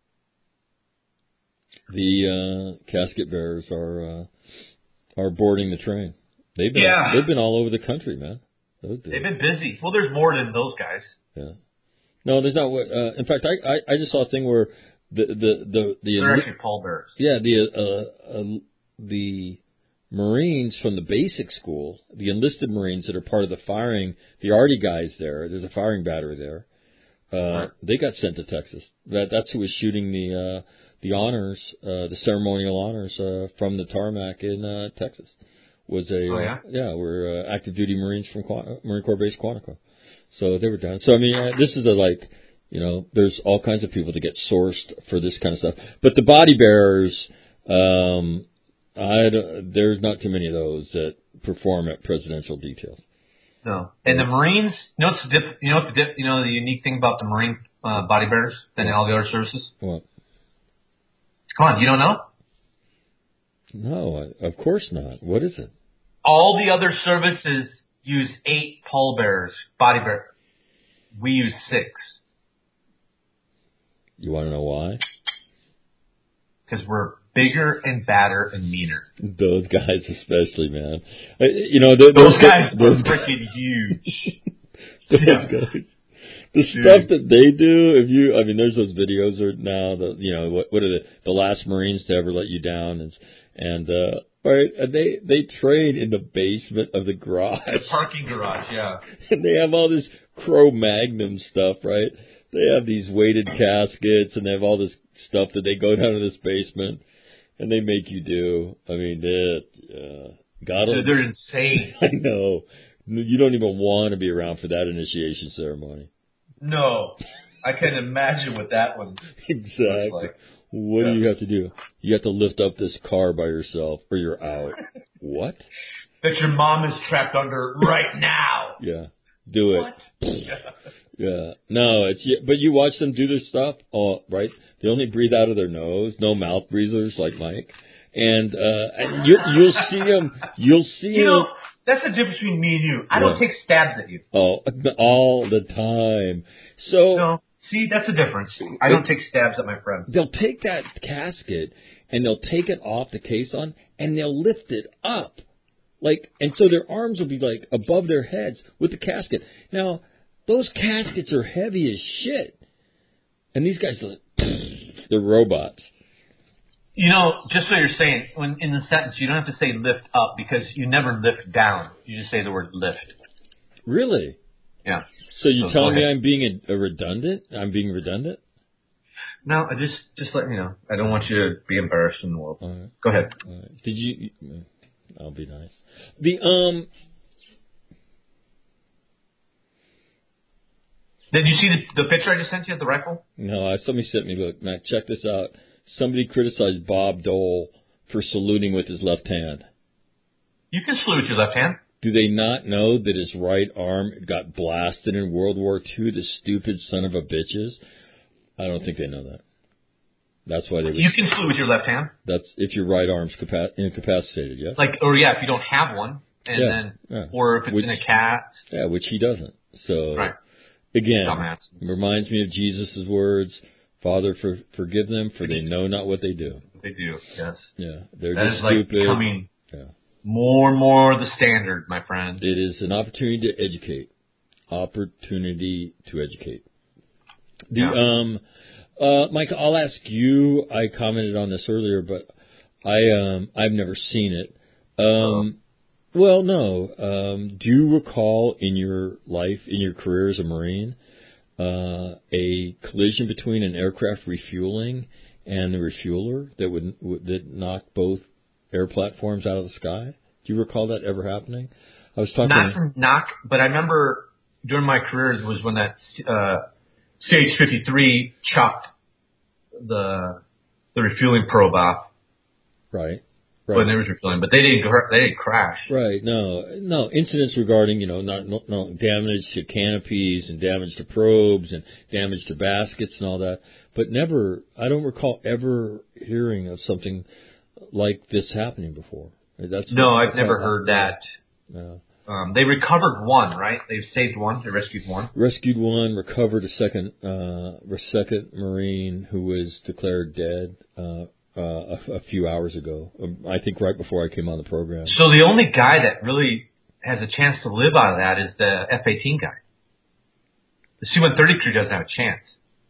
The uh, casket bearers are uh, are boarding the train. They've been yeah. they've been all over the country, man. Those dudes. They've been busy. Well, there's more than those guys. Yeah. No, there's not. Uh, in fact, I, I I just saw a thing where the the the the they're actually pallbearers. Yeah, the uh, uh the Marines from the basic school, the enlisted Marines that are part of the firing, the Arty guys there. There's a firing battery there. Uh, right. They got sent to Texas. That that's who was shooting the uh, the honors, uh, the ceremonial honors uh, from the tarmac in uh, Texas. Was a oh, yeah? uh, yeah, we're uh, active duty Marines from Qu- Marine Corps Base Quantico. So they were down. So I mean, uh, this is a like, you know, there's all kinds of people that get sourced for this kind of stuff. But the body bearers, um, I don't, there's not too many of those that perform at presidential details. No, and the Marines, you know, what's the dip, you know, what the dip, you know, the unique thing about the Marine uh, body bearers than all the other services. What? Come on, you don't know? No, I, of course not. What is it? All the other services use eight pallbearers, body bearers. We use six. You want to know why? Because we're bigger and badder and meaner. Those guys especially, man. You know, those, those guys those are freaking huge. those yeah. guys. The Dude. stuff that they do, if you, I mean, there's those videos now that, you know, what, what are the, the last Marines to ever let you down is, and, uh, right, and they, they train in the basement of the garage. The parking garage, yeah. And they have all this Cro-Magnon stuff, right? They have these weighted caskets and they have all this stuff that they go down to this basement and they make you do. I mean, that, uh, got them. They're insane. I know. You don't even want to be around for that initiation ceremony. No. I can imagine what that one exactly. looks like. What yeah. do you have to do? You have to lift up this car by yourself or you're out. What? That your mom is trapped under right now. Yeah. Do it. What? Yeah. No, it's, but you watch them do their stuff, oh, right? They only breathe out of their nose, no mouth breathers like Mike. And, uh, and you, you'll see them, you'll see you them. Know, that's the difference between me and you. I yeah. don't take stabs at you. Oh, all the time. So. No. See, that's the difference. I don't take stabs at my friends. They'll take that casket and they'll take it off the caisson and they'll lift it up. Like, and so their arms will be like above their heads with the casket. Now, those caskets are heavy as shit. And these guys, they're robots. You know, just so you're saying, when in the sentence, you don't have to say lift up because you never lift down. You just say the word lift. Really? Yeah. So you're so telling me I'm being a, a redundant? I'm being redundant? No, I just just let me know. I don't want you to be embarrassed in the world. All right. Go ahead. All right. Did you? I'll be nice. The um. Did you see the, the picture I just sent you of the rifle? No, somebody sent me. Look, Matt, check this out. Somebody criticized Bob Dole for saluting with his left hand. You can salute with your left hand. Do they not know that his right arm got blasted in World War Two? The stupid son of a bitches. I don't think they know that. That's why they. You can salute with your left hand. That's if your right arm's capa- incapacitated. Yes. Like, or yeah, if you don't have one, and yeah, then, yeah. or if it's which, in a cast. Yeah, which he doesn't. So right. again, Dumbass. reminds me of Jesus' words: "Father, for, forgive them, for they know not what they do." They do. Yes. Yeah, they're that just is like stupid. becoming Yeah. more and more the standard, my friend. It is an opportunity to educate. Opportunity to educate. The yeah. um, uh, Mike, I'll ask you. I commented on this earlier, but I um, I've never seen it. Um, oh. Well, no. Um, do you recall in your life, in your career as a Marine, uh, a collision between an aircraft refueling and the refueler that would, would that knocked both air platforms out of the sky? Do you recall that ever happening? I was talking. Not from knock, but I remember during my career was when that uh, C H fifty-three chopped the the refueling probe off. Right. Right. When they was refueling, but they didn't they didn't crash. Right. No. No incidents regarding you know not no, no damage to canopies and damage to probes and damage to baskets and all that, but never. I don't recall ever hearing of something like this happening before. That's no, what, I've that's never how, heard that. No. Um, they recovered one, right? They saved one. They rescued one. Rescued one. Recovered a second. Uh, a second Marine who was declared dead uh, uh, a, a few hours ago. Um, I think right before I came on the program. So the only guy that really has a chance to live out of that is the F eighteen guy. The C one thirty crew doesn't have a chance.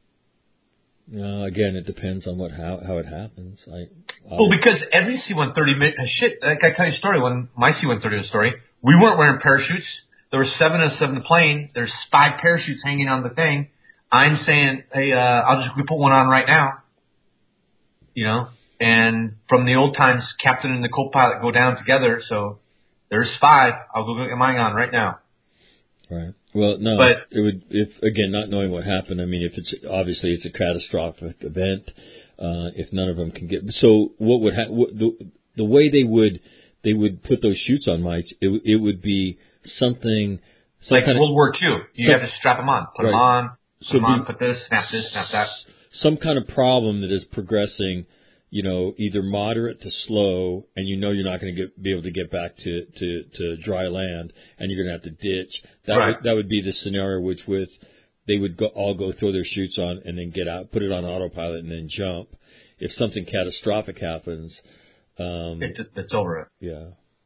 No, again, it depends on what how how it happens. I, I well, because every C one thirty shit. Like I tell you a story. When my C one thirty was a story. We weren't wearing parachutes. There were seven of us in the plane. There's five parachutes hanging on the thing. I'm saying, hey, uh, I'll just put one on right now. You know, and from the old times, captain and the co-pilot go down together. So there's five. I'll go get mine on right now. Right. Well, no, but it would, if, again, not knowing what happened, I mean, if it's, obviously it's a catastrophic event, uh, if none of them can get, so what would happen, the, the way they would, they would put those chutes on mics, it, it would be something, some like kind World of, War Two. You some, have to strap them on, put right. them on, put so them on, be, put this, snap this, snap that. Some kind of problem that is progressing, you know, either moderate to slow, and you know you're not going to get be able to get back to, to, to dry land, and you're going to have to ditch. That right. would, that would be the scenario which with they would go, all go throw their chutes on and then get out, put it on autopilot, and then jump. If something catastrophic happens, um, it's, it's over it. Yeah.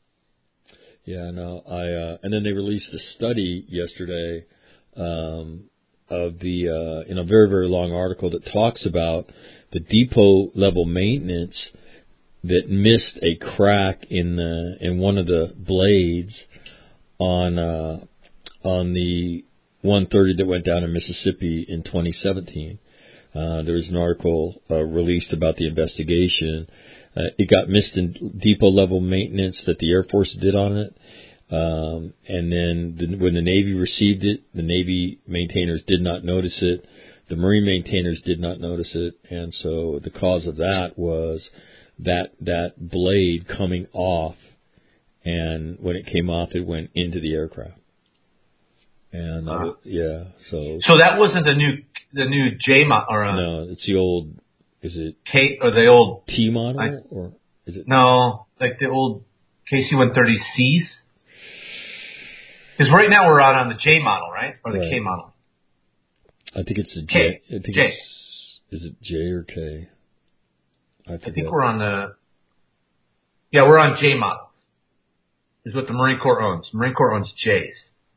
Yeah, no, I, uh, and then they released a study yesterday, um, of the, uh, in a very, very long article that talks about the depot level maintenance that missed a crack in the, in one of the blades on, uh, on the one thirty that went down in Mississippi in twenty seventeen. Uh, there was an article, uh, released about the investigation. Uh, it got missed in depot level maintenance that the Air Force did on it. Um, and then the, when the Navy received it, the Navy maintainers did not notice it. The Marine maintainers did not notice it. And so the cause of that was that, that blade coming off. And when it came off, it went into the aircraft. And, uh, uh, yeah, so. So that wasn't the new, the new J model, or uh, no, it's the old, is it? K, or the old. T model, I, or is it? No, like the old K C one thirty Cs. Because right now we're out on the J model, right? Or the right. K model? I think it's a J. K. I think J. It's, is it J or K? I, I think we're on the... Yeah, we're on J model. Is what the Marine Corps owns. Marine Corps owns J's.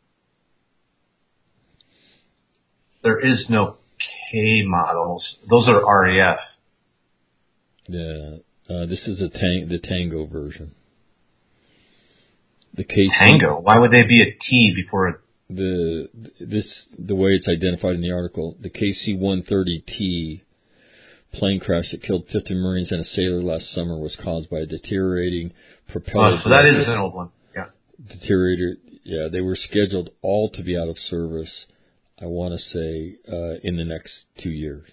There is no K models. Those are R A F. Yeah. Uh, this is a tang- the Tango version. The K C Tango? Why would they be a T before a... The, this, the way it's identified in the article, the K C one thirty T plane crash that killed fifty Marines and a sailor last summer was caused by a deteriorating propeller. Oh, so that is an old one. Yeah. Deteriorated. Yeah, they were scheduled all to be out of service, I want to say, uh, in the next two years.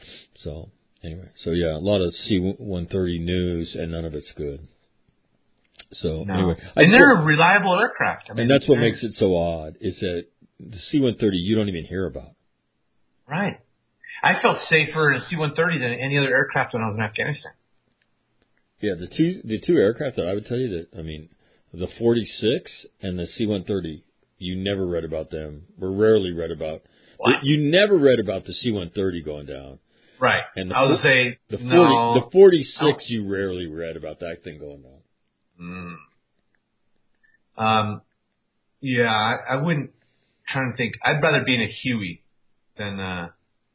So, anyway. So, yeah, a lot of C one thirty news, and none of it's good. So no. anyway, and they're a reliable aircraft. I mean, and that's what makes it so odd is that the C one thirty you don't even hear about. Right. I felt safer in a C one thirty than any other aircraft when I was in Afghanistan. Yeah, the two the two aircraft that I would tell you that I mean, the forty-six and the C one thirty, you never read about them. Or rarely read about. What? You never read about the C one thirty going down. Right. And the I would say the forty no. the forty-six you rarely read about that thing going down. Mm. Um, yeah, I, I wouldn't. Trying to think, I'd rather be in a Huey than. Uh,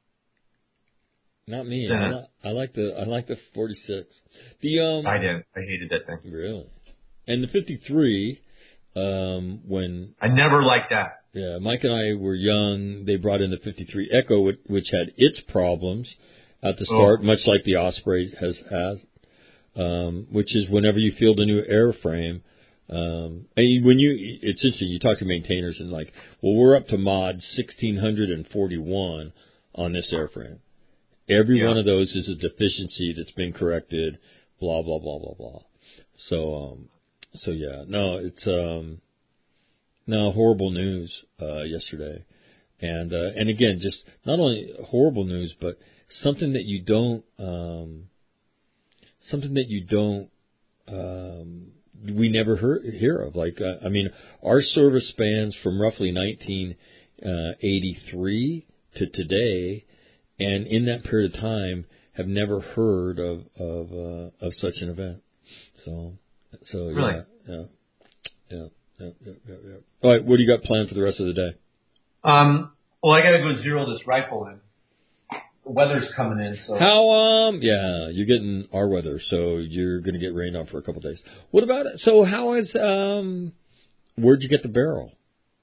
Not me. than I, a, li- I like the I like the forty-six. The um. I did. I hated that thing. Really. And the fifty-three, um, when I never liked that. Yeah, Mike and I were young. They brought in the fifty-three Echo, which had its problems at the start, oh. much like the Osprey has has. Um, which is whenever you field a new airframe, um, and when you, it's interesting, you talk to maintainers and like, well, we're up to mod sixteen forty-one on this airframe. Every yeah. one of those is a deficiency that's been corrected, blah, blah, blah, blah, blah. So, um, so yeah, no, it's, um, no, horrible news, uh, yesterday. And, uh, and again, just not only horrible news, but something that you don't, um, Something that you don't, um, we never hear, hear of. Like, uh, I mean, our service spans from roughly nineteen eighty-three to today, and in that period of time, have never heard of of uh, of such an event. So, so really? yeah, yeah, yeah, yeah, yeah, yeah, yeah. All right, what do you got planned for the rest of the day? Um, well, I got to go zero this rifle in. The weather's coming in, so. How, um, yeah, you're getting our weather, so you're going to get rained on for a couple of days. What about it? So how is, um, where'd you get the barrel?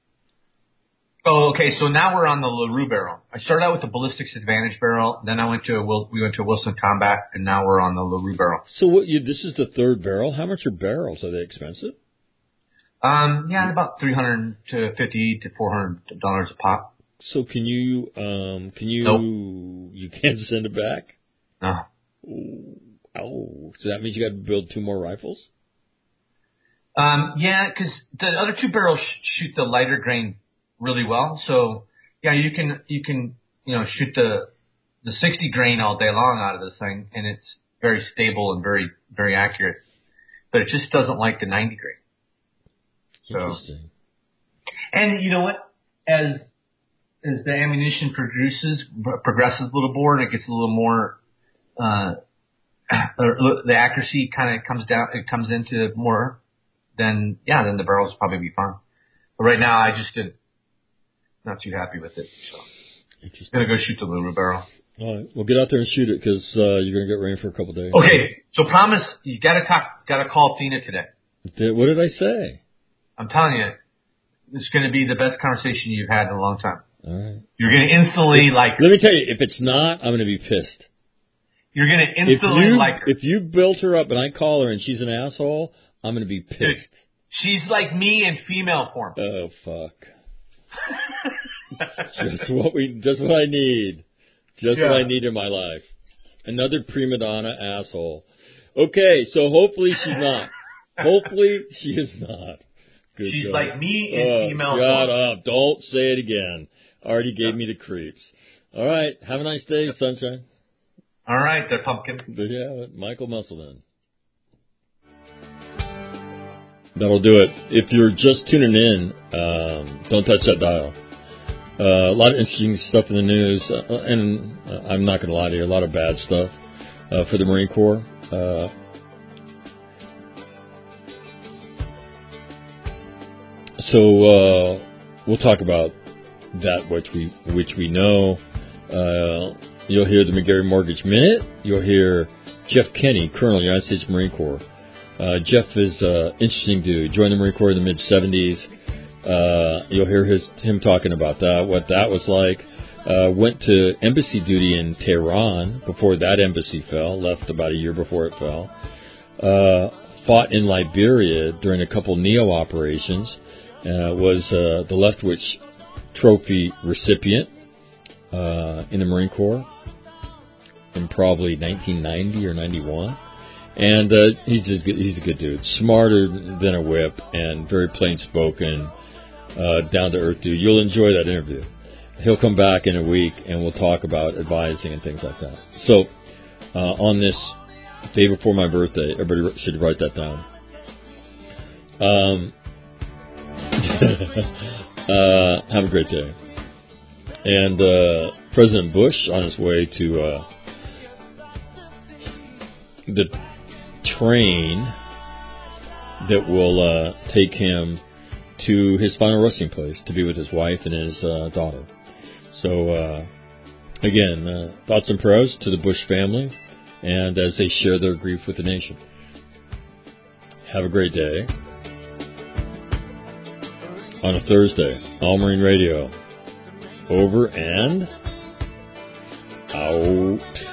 Oh, okay, so now we're on the LaRue barrel. I started out with the Ballistics Advantage barrel, then I went to a, we went to a Wilson Combat, and now we're on the LaRue barrel. So what you, this is the third barrel? How much are barrels? Are they expensive? Um, yeah, about three hundred to fifty to four hundred dollars a pop. So can you, um, can you, nope. you can't send it back? No. Oh, so that means you got to build two more rifles? Um, yeah, because the other two barrels sh- shoot the lighter grain really well. So yeah, you can, you can, you know, shoot the, the sixty grain all day long out of this thing, and it's very stable and very, very accurate. But it just doesn't like the ninety grain. So, interesting. And you know what? As as the ammunition produces, progresses a little more, and it gets a little more, uh, the accuracy kind of comes down, it comes into more, then, yeah, then the barrels will probably be fine. But right now, I just didn't, not too happy with it, so. I'm gonna go shoot the LaRue barrel. All right, well, get out there and shoot it, because, uh, you're gonna get rain for a couple of days. Okay, so promise, you gotta talk, gotta call Tina today. Did, what did I say? I'm telling you, it's gonna be the best conversation you've had in a long time. All right. You're going to instantly like her. Let me tell you, if it's not, I'm going to be pissed. You're going to instantly if you, like her. If you built her up and I call her and she's an asshole, I'm going to be pissed. Dude, she's like me in female form. Oh, fuck. just what we, just what I need. Just yeah. what I need in my life. Another prima donna asshole. Okay, so hopefully she's not. Hopefully she is not. Good she's God. like me in oh, female shut form. Shut up. Don't say it again. Already gave me the creeps. All right. Have a nice day, sunshine. All right, there, pumpkin. There you have it. Michael Musselman. That'll do it. If you're just tuning in, um, don't touch that dial. Uh, a lot of interesting stuff in the news, uh, and uh, I'm not going to lie to you, a lot of bad stuff uh, for the Marine Corps. Uh, so uh, we'll talk about that which we which we know. Uh, you'll hear the McGarry Mortgage Minute. You'll hear Jeff Kenny, Colonel, United States Marine Corps. Uh, Jeff is an uh, interesting dude. Joined the Marine Corps in the mid seventies. Uh, you'll hear his him talking about that, what that was like. Uh, went to embassy duty in Tehran before that embassy fell. Left about a year before it fell. Uh, fought in Liberia during a couple NEO operations. Uh, was uh, the Leftwich Trophy recipient uh, in the Marine Corps in probably nineteen ninety or ninety-one. And uh, he's just good, he's a good dude, smarter than a whip, and very plain spoken, uh, down to earth dude. You'll enjoy that interview. He'll come back in a week, and we'll talk about advising and things like that. So uh, on this day before my birthday, everybody should write that down. Um, uh, have a great day. And uh, President Bush on his way to uh, the train that will uh, take him to his final resting place to be with his wife and his uh, daughter. So, uh, again, uh, thoughts and prayers to the Bush family, and as they share their grief with the nation. Have a great day. On a Thursday, All Marine Radio. Over and out.